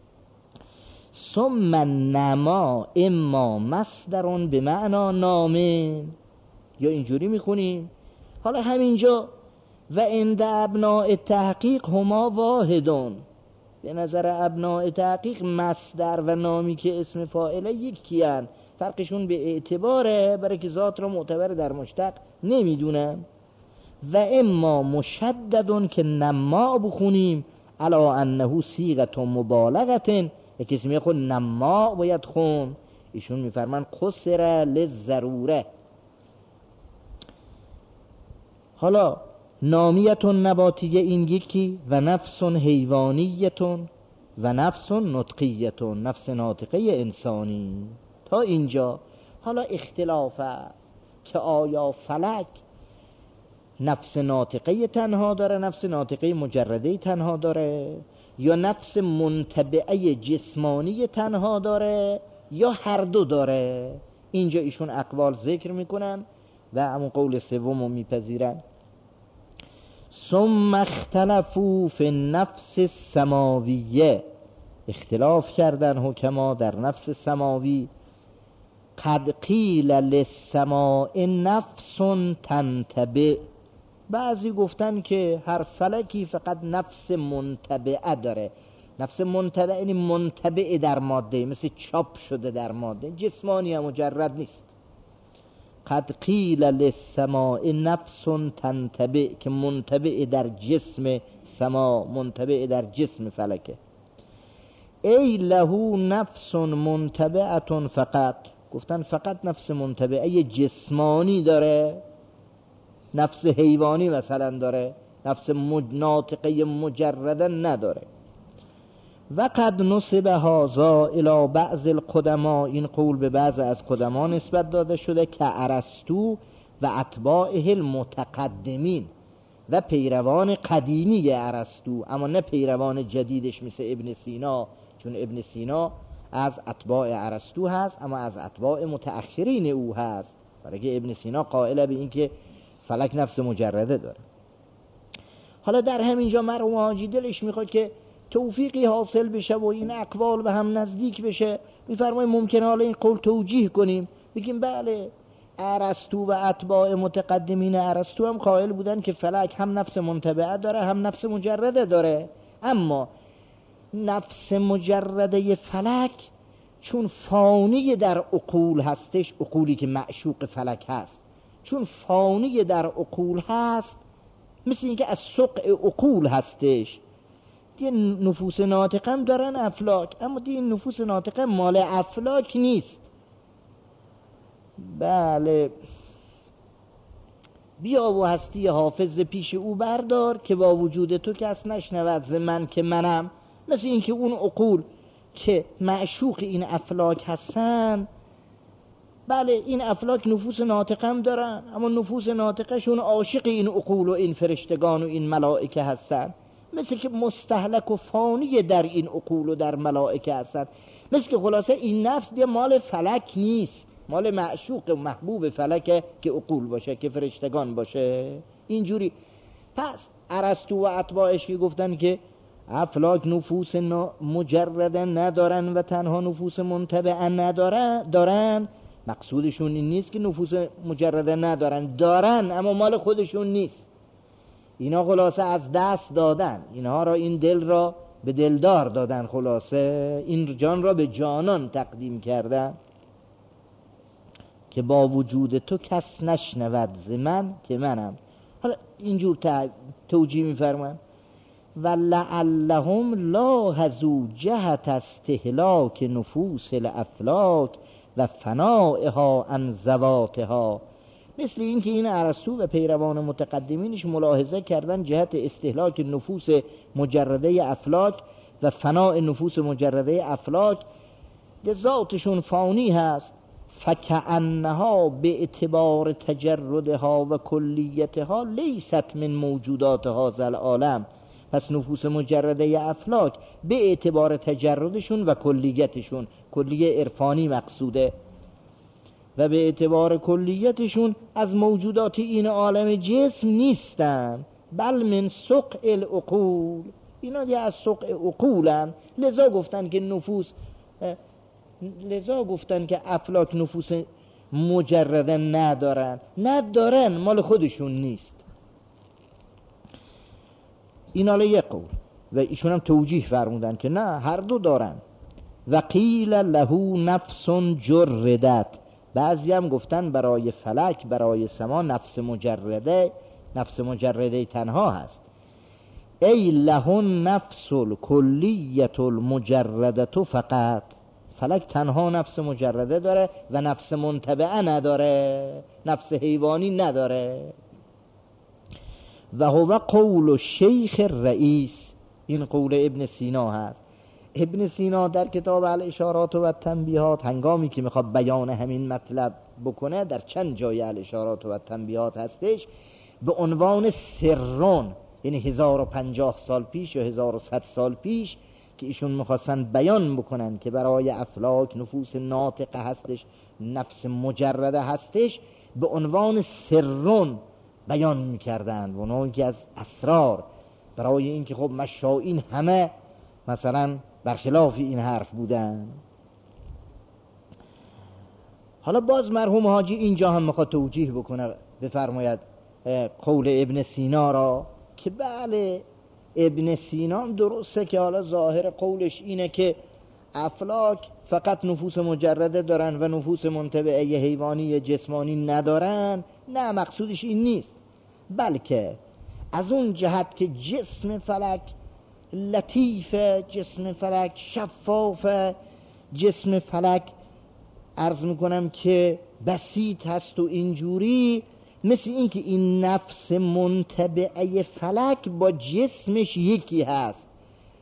ثم نما اما مصدرون به معنا نامن، یا اینجوری میخونیم. حالا همینجا و عند ابناء تحقیق هما واحدون، به نظر ابناء تحقیق مصدر و نامی که اسم فاعله یکی هن، فرقشون به اعتباره برای که ذات را معتبر در مشتق نمیدونن. و اما مشددون که نما بخونیم علا انه صیغه مبالغه، کسی میخواد نما باید خون، ایشون میفرمان قصر للضروره. حالا نامیتون نباتیه این یکی، و نفس حیوانیتون و نفس نطقیتون، نفس ناطقه انسانی. تا اینجا حالا اختلاف است که آیا فلک نفس ناطقه تنها داره، نفس ناطقه مجرده تنها داره، یا نفس منتبعه جسمانی تنها داره، یا هر دو داره. اینجا ایشون اقوال ذکر میکنن و همون قول سوم رو میپذیرن. ثم اختلفوا فی النفس السماویه، اختلاف کردن حکما در نفس سماوی. قد قیل للسماء نفس تنتبع، بعضی گفتن که هر فلکی فقط نفس منتبعه داره. نفس منتبعه یعنی منتبع در ماده، مثل چاپ شده در ماده، جسمانی هم مجرد نیست. قد قیل للسماء نفس تنتبع، که منتبع در جسم سما، منتبع در جسم فلکه. ای له نفس منتبعه فقط، گفتن فقط نفس منتبعه جسمانی داره، نفس حیوانی مثلا داره، نفس ناطقه مجرده نداره. و قد نسب هذا الى بعض القدما، این قول به بعض از قدما نسبت داده شده که ارسطو و اتباعه المتقدمین، و پیروان قدیمی ارسطو، اما نه پیروان جدیدش مثل ابن سینا، چون ابن سینا از اتباع ارسطو هست اما از اتباع متأخرین او هست، برای که ابن سینا قائل به این که فلک نفس مجرده داره. حالا در همینجا مرحوم حاجی دلش میخواد که توفیقی حاصل بشه و این اقوال به هم نزدیک بشه، میفرمایم ممکنه حالا این قول توجیه کنیم، بگیم بله ارسطو و اتباع متقدمین ارسطو هم قائل بودن که فلک هم نفس منتبعه داره هم نفس مجرده داره، اما نفس مجرده فلک چون فانی در عقول هستش، عقولی که معشوق فلک هست، چون فانی در عقول هست، مثل اینکه از سقع عقول هستش. دیگه نفوس ناطقه هم دارن افلاک، اما دیگه نفوس ناطقه مال افلاک نیست. بله بیا و هستی حافظ پیش او بردار، که با وجود تو کس نشنود ز من که منم. مثل این که اون عقول که معشوق این افلاک هستن، بله این افلاک نفوس ناطقه هم دارن، اما نفوس ناطقه شون عاشق این عقول و این فرشتگان و این ملائکه هستن، مثل که مستهلک و فانی در این عقول و در ملائکه هستن. مثل که خلاصه این نفس دیگه مال فلک نیست، مال معشوق و محبوب فلکه که عقول باشه، که فرشتگان باشه. اینجوری پس ارسطو و اتباعش که گفتن که افلاک نفوس مجرده ندارن و تنها نفوس منتبعه ندارن دارن، مقصودشون این نیست که نفوس مجرده ندارن، دارن اما مال خودشون نیست. اینا خلاصه از دست دادن، اینها را، این دل را به دلدار دادن، خلاصه این جان را به جانان تقدیم کردن، که با وجود تو کس نشنود ز من که منم. حالا اینجور توجیه می‌فرمان ولعلهم لاحظوا جهت استهلاک نفوس الافلاک و فنائها عن ذواتها، مثل این که این ارسطو و پیروان متقدمینش ملاحظه کردن جهت استهلاک نفوس مجرده افلاک و فناء نفوس مجرده افلاک ذاتشون فانی هست، فکأنها به اعتبار تجردها و کلیتها لیست من موجودات هذا العالم. پس نفوس مجرده افلاک به اعتبار تجردشون و کلیتشون، کلیه عرفانی مقصوده، و به اعتبار کلیتشون از موجودات این عالم جسم نیستن، بل من سقع العقول، اینا دیگه از سقع عقولن. لذا گفتن که نفوس لذا گفتن که افلاک نفوس مجرده ندارن، ندارن مال خودشون نیست. این حالا یک قول، و ایشون هم توجیه فرمودن که نه هر دو دارن. و قیل له نفس جردت، بعضی هم گفتن برای فلک، برای سما نفس مجرده، نفس مجرده تنها هست. ای له نفس الکلیت المجردت فقط، فلک تنها نفس مجرده داره و نفس منتبعه نداره، نفس حیوانی نداره. و هو قول شیخ رئیس، این قول ابن سینا هست. ابن سینا در کتاب الاشارات و تنبیهات هنگامی که میخواد بیان همین مطلب بکنه، در چند جای الاشارات و تنبیهات هستش به عنوان سرون، یعنی هزار و پنجاه سال پیش یا هزار و صد سال پیش که ایشون میخواستن بیان بکنن که برای افلاک نفوس ناطقه هستش، نفس مجرده هستش، به عنوان سرون بیان میکردن، و اونها که از اسرار، برای اینکه خب مشائین همه مثلا برخلاف این حرف بودن. حالا باز مرحوم حاجی اینجا هم میخواد توجیه بکنه، بفرماید قول ابن سینا را، که بله ابن سینا درسته که حالا ظاهر قولش اینه که افلاک فقط نفوس مجرده دارن و نفوس منتبعه حیوانی جسمانی ندارن. نه، مقصودش این نیست، بلکه از اون جهت که جسم فلک لطیفه، جسم فلک شفافه، جسم فلک عرض میکنم که بسیط هست و اینجوری، مثل این که این نفس منتبعه فلک با جسمش یکی هست.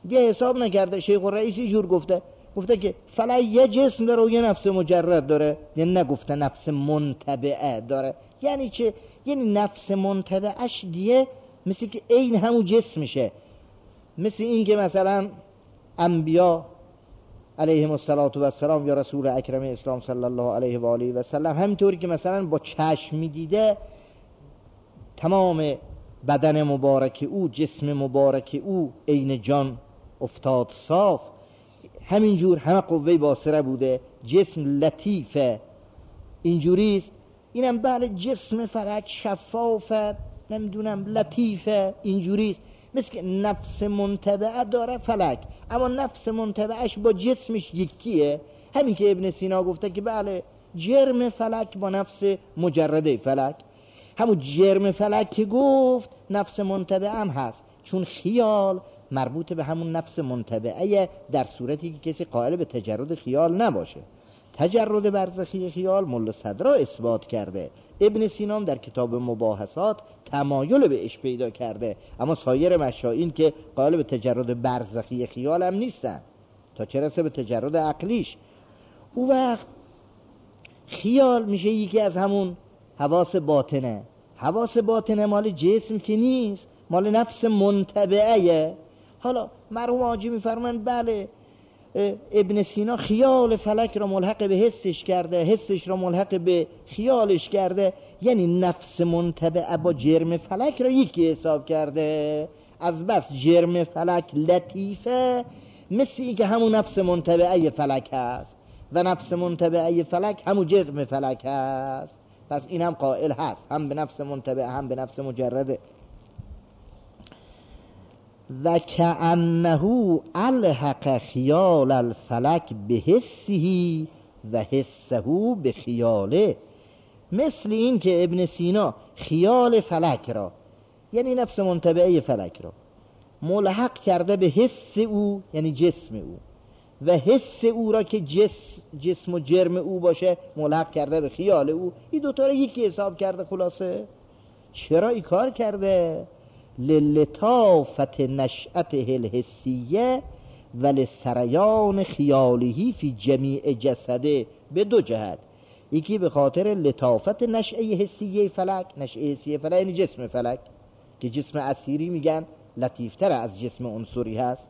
دیگه حساب نکرده. شیخ الرئیس یه جور گفته گفته که فلک یه جسم داره و یه نفس مجرد داره، یعنی نگفته نفس منتبعه داره. یعنی چه؟ یعنی نفس منتبعش دیگه مثل که این همون جسم میشه. مثل این که مثلا انبیا علیهم السلام یا رسول اکرم اسلام صلی الله علیه و آله و سلم همینطوری که مثلا با چشم میدیده تمام بدن مبارک او، جسم مبارک او عین جان افتاد صاف، همینجور همه قوه باصره بوده، جسم لطیفه اینجوریست. اینم بله جسم فلک شفافه، نمیدونم لطیفه اینجوریست. مثل که نفس منتبعه داره فلک، اما نفس منتبعش با جسمش یکیه. همین که ابن سینا گفته که بله جرم فلک با نفس مجرده فلک، همون جرم فلک که گفت نفس منتبعه هم هست، چون خیال مربوط به همون نفس منتبعه، در صورتی که کسی قائل به تجرد خیال نباشه. تجرد برزخی خیال ملا صدرا اثبات کرده، ابن سینا در کتاب مباحثات تمایل بهش پیدا کرده، اما سایر مشائین که قائل به تجرد برزخی خیال هم نیستن تا چه رسه به تجرد عقلیش. او وقت خیال میشه یکی از همون حواس باطنه. حواس باطنه مال جسم که نیست، مال نفس منتبعه. حالا مرحوم حاجی میفرمان بله ابن سینا خیال فلک را ملحق به حسش کرده، حسش را ملحق به خیالش کرده، یعنی نفس منتبعه با جرم فلک را یکی حساب کرده. از بس جرم فلک لطیفه، مثل ای که همون نفس منتبعه فلک هست و نفس منتبعه فلک همون جرم فلک هست. پس این هم قائل هست، هم به نفس منتبعه هم به نفس مجرده. و کأنه الحق خیال الفلک به حسه و حسه به خیاله. مثل این که ابن سینا خیال فلک را، یعنی نفس منتبعه فلک را، ملحق کرده به حس او، یعنی جسم او، و حس او را که جسم, جسم و جرم او باشه ملحق کرده به خیال او. این دوتا را یکی حساب کرده. خلاصه چرا این کار کرده؟ للطافت نشأته الحسیه و لسریان خیالهی فی جمیع جسده، به دو جهت. یکی به خاطر لطافت نشأه حسیه فلک، نشأه حسیه فلک یعنی جسم فلک که جسم اسیری میگن لطیفتر از جسم عنصری هست،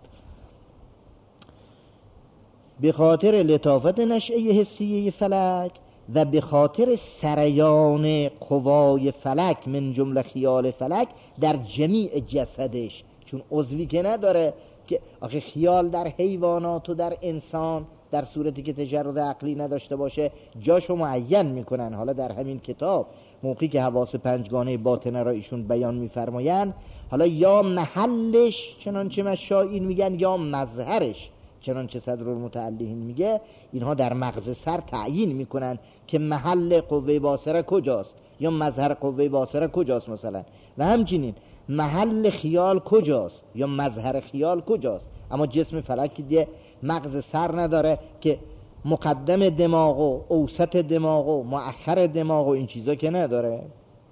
به خاطر لطافت نشأه حسیه فلک و به خاطر سریان قوای فلک من جمله خیال فلک در جمیع جسدش، چون عضوی که نداره که آخه خیال در حیوانات و در انسان در صورتی که تجرد عقلی نداشته باشه جاشو معین میکنن. حالا در همین کتاب موقعی که حواس پنجگانه باطنه را ایشون بیان میفرماین، حالا یا محلش چنانچه مشائین میگن یا مظهرش چنانچه صدرالمتعلقین میگه، اینها در مغز سر تعیین میکنن که محل قوه باصره کجاست یا مظهر قوه باصره کجاست مثلا، و همچنین محل خیال کجاست یا مظهر خیال کجاست. اما جسم فلک دیگه مغز سر نداره که مقدم دماغ و اوسط دماغ و مؤخر دماغ و این چیزا که نداره.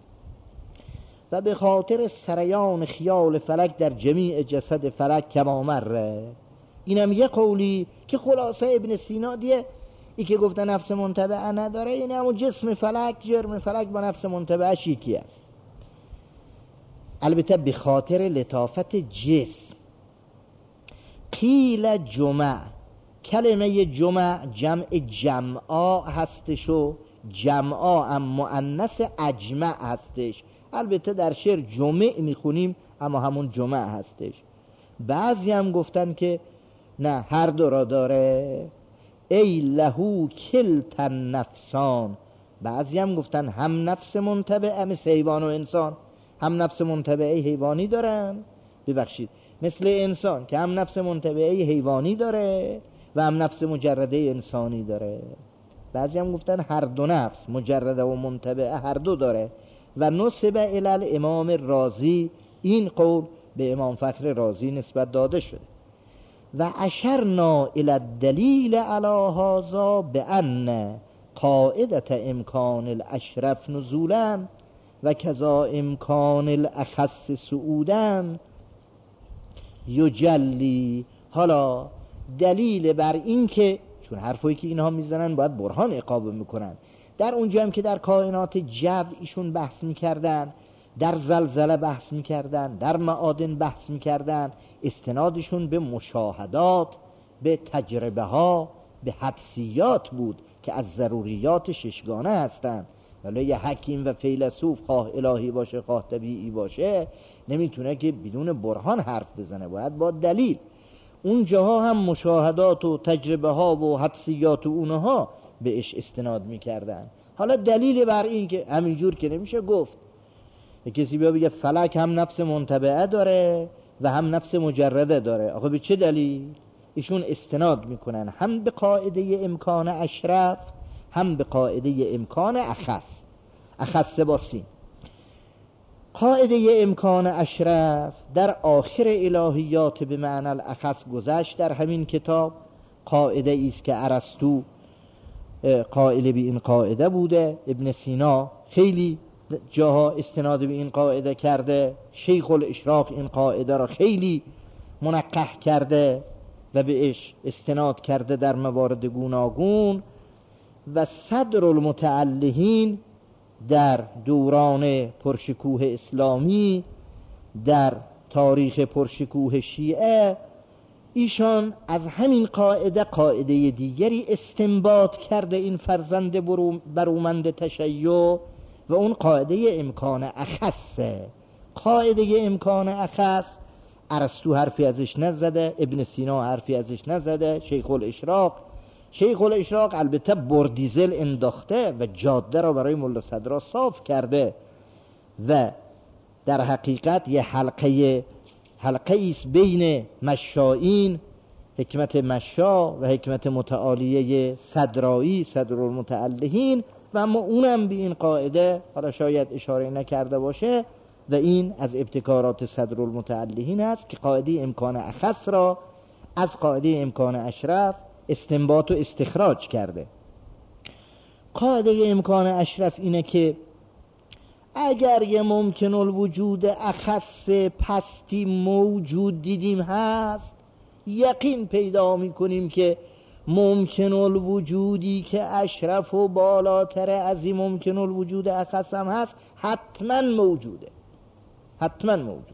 و به خاطر سریان خیال فلک در جمیع جسد فلک کما مره. اینم یه قولی که خلاصه ابن سینا دیگه ای که گفته نفس منتبعه نداره، این همون جسم فلک، جرم فلک با نفس منتبعه یکی است. البته به خاطر لطافت جسم. قیل جمع، کلمه جمع جمع جمعا هستش و جمعا هم مؤنث اجمع هستش. البته در شعر جمع میخونیم اما همون جمع هستش. بعضی هم گفتن که نه هر دو را داره، ای لهو کلتا نفسان. بعضی هم گفتن هم نفس منتبعه مثل حیوان و انسان، هم نفس منتبعه حیوانی دارن، ببخشید مثل انسان که هم نفس منتبعه حیوانی داره و هم نفس مجرده انسانی داره. بعضی هم گفتن هر دو نفس مجرده و منتبعه هر دو داره. و نسب الی الامام رازی، این قول به امام فخر رازی نسبت داده شده. و اشرنا الی الدلیل علی هذا بان قاعدت امکان الاشرف نزولا و کذا امکان الاخص صعودا یجلی. حالا دلیل بر این که چون حرفایی که اینها میزنن باید برهان اقامه میکنن، در اونجا هم که در کائنات جو ایشون بحث میکردن، در زلزله بحث میکردن، در معادن بحث میکردن، استنادشون به مشاهدات، به تجربه ها، به حدسیات بود که از ضروریات ششگانه هستند. ولی یه حکیم و فیلسوف خواه الهی باشه خواه طبیعی باشه نمیتونه که بدون برهان حرف بزنه، باید با دلیل. اون جاها هم مشاهدات و تجربه ها و حدسیات و اونها بهش استناد میکردن. حالا دلیل بر این که همینجور که نمیشه گفت کسی بیا بگه فلک هم نفس منطبعه داره و هم نفس مجرده داره. آخه به چه دلیل؟ ایشون استناد میکنن هم به قاعده امکان اشرف هم به قاعده امکان اخص. اخص باسی قاعده امکان اشرف در آخر الهیات به معنی الاخص گذشت در همین کتاب. قاعده ایست که ارسطو قائل به این قاعده بوده، ابن سینا خیلی جاها استناد به این قاعده کرده، شیخ الاشراق این قاعده را خیلی منقح کرده و بهش استناد کرده در موارد گوناگون. و صدر المتعلهین در دوران پرشکوه اسلامی، در تاریخ پرشکوه شیعه، ایشان از همین قاعده قاعده دیگری استنباط کرده، این فرزند برومند تشیع، و اون قاعده امکان اخصه. قاعده امکان اخص ارسطو حرفی ازش نزده، ابن سینا حرفی ازش نزده، شیخ الاشراق شیخ الاشراق البته بردیزل انداخته و جاده را برای ملا صدرا صاف کرده و در حقیقت یه حلقه حلقه ایست بین مشائین، حکمت مشا و حکمت متعالیه صدرایی، صدر المتعلهین، و اما اونم به این قاعده حالا شاید اشاره نکرده باشه و این از ابتکارات صدر المتعلهین است که قاعده امکان اخص را از قاعده امکان اشرف استنباط و استخراج کرده. قاعده امکان اشرف اینه که اگر یه ممکن الوجود اخص پستی موجود دیدیم هست، یقین پیدا میکنیم که ممکن الوجودی که اشرف و بالاتر از این ممکن الوجود اخص هم هست حتما موجوده، حتما موجود.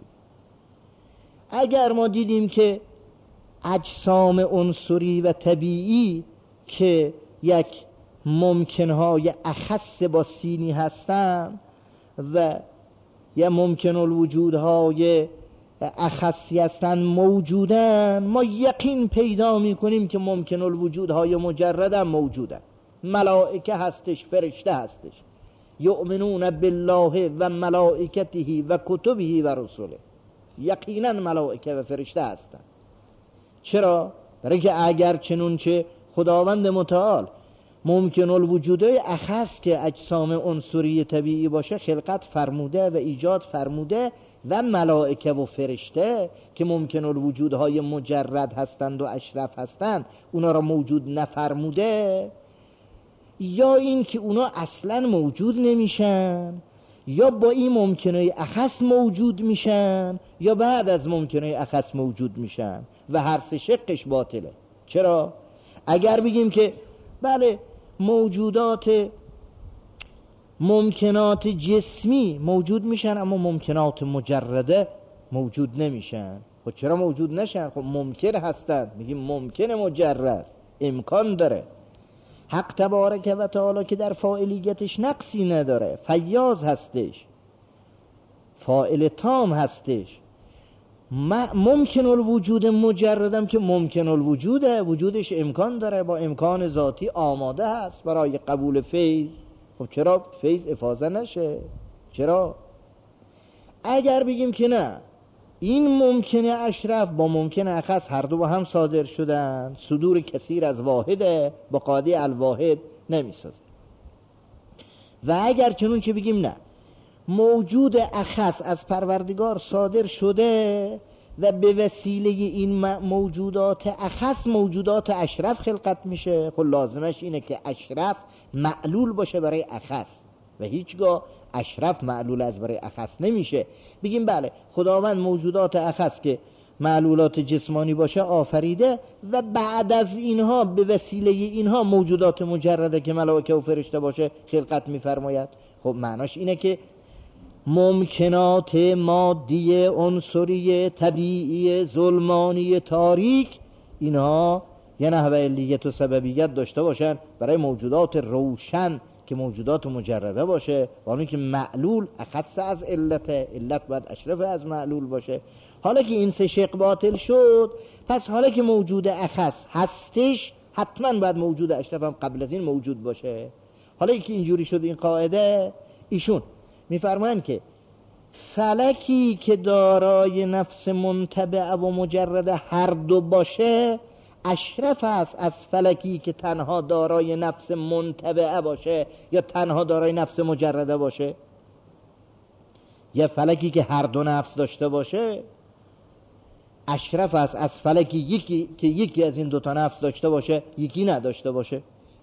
اگر ما دیدیم که اجسام عنصری و طبیعی که یک ممکنهای اخص با سینی هستند و یا ممکن الوجودهای اخصی هستند موجودن، ما یقین پیدا میکنیم که ممکن الوجودهای مجرد هم موجودن. ملائکه هستش، فرشته هستش، یؤمنون بالله و ملائکته و کتبه و رسوله. یقینا ملائکه و فرشته هستند. چرا؟ برای که اگر چنونچه خداوند متعال ممکن الوجوده اخص که اجسام عنصری طبیعی باشه خلقت فرموده و ایجاد فرموده، و ملائکه و فرشته که ممکن الوجودهای مجرد هستند و اشرف هستند اونا را موجود نفرموده، یا این که اونا اصلا موجود نمیشن، یا با این ممکنه اخص موجود میشن، یا بعد از ممکنه اخص موجود میشن و هر سه شقش باطله. چرا؟ اگر بگیم که بله موجودات ممکنات جسمی موجود میشن اما ممکنات مجرده موجود نمیشن، خب چرا موجود نشن؟ خب ممکن هستن. میگیم ممکن مجرد امکان داره. حق تبارک و تعالی که در فاعلیتش نقصی نداره، فیاض هستش، فاعل تام هستش. ممکن الوجود مجردم که ممکن الوجوده، وجودش امکان داره، با امکان ذاتی آماده هست برای قبول فیض. خب چرا فیض افاضه نشه؟ چرا؟ اگر بگیم که نه، این ممکنه اشرف با ممکنه اخص هر دو با هم صادر شدن، صدور کثیر از واحده، با قاعده الواحد نمیسازه. و اگر چنون چه بگیم نه، موجود اخص از پروردگار صادر شده و به وسیله این موجودات اخص موجودات اشرف خلقت میشه، خب لازمش اینه که اشرف معلول باشه برای اخص و هیچگاه اشرف معلول از برای اخص نمیشه. بگیم بله خداوند موجودات اخص که معلولات جسمانی باشه آفریده و بعد از اینها به وسیله اینها موجودات مجرده که ملائکه و فرشته باشه خلقت میفرماید. خب معناش اینه که ممکنات مادی عنصری طبیعی ظلمانی تاریک اینها یه نحوه علیت و سببیت داشته باشن برای موجودات روشن که موجودات مجرده باشه، و اون که معلول اخص از علت، علت باید اشرف از معلول باشه. حالا که این سه شق باطل شد، پس حالا که موجود اخص هستش حتما باید موجود اشرف هم قبل از این موجود باشه. حالا که اینجوری شد این قاعده، ایشون میفرمایند که فلکی که دارای نفس منتبع و مجرد هر دو باشه اشرف است از فلکی که تنها دارای نفس منتبع باشه یا تنها دارای نفس مجرده باشه. یا فلکی که هر دو نفس داشته باشه اشرف است از فلکی یکی که یکی از این دوتا نفس داشته باشه یکی نداشته باشه.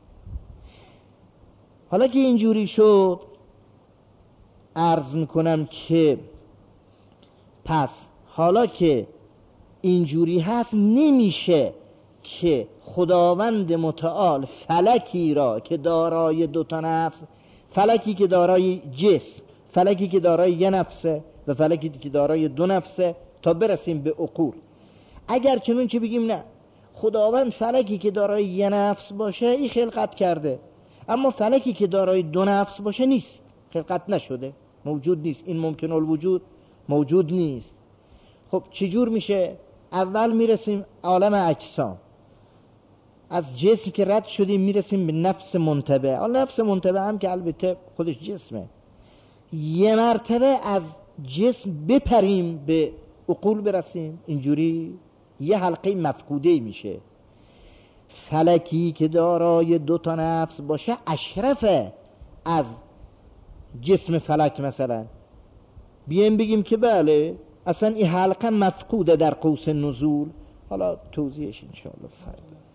حالا که اینجوری شد عرض میکنم که پس حالا که اینجوری هست نمیشه که خداوند متعال فلکی را که دارای دوتا نفس، فلکی که دارای جسم، فلکی که دارای یه نفسه و فلکی که دارای دو نفسه تا برسیم به عقول، اگر چنون چه بگیم نه خداوند فلکی که دارای یه نفس باشه این خلقت کرده، اما فلکی که دارای دو نفس باشه نیست، خلقت نشده، موجود نیست، این ممکن الوجود موجود نیست. خب چجور میشه؟ اول میرسیم عالم اجسام، از جسم که رد شدیم میرسیم به نفس منتبع. حالا نفس منتبع هم که البته خودش جسمه، یه مرتبه از جسم بپریم به عقول برسیم، اینجوری یه حلقه مفقوده میشه. فلکی که دارای دو تا نفس باشه اشرفه از جسم فلک. مثلا بیایم بگیم که بله اصلا این حلقه مفقوده در قوس نزول، حالا توضیحش انشاءالله فردا.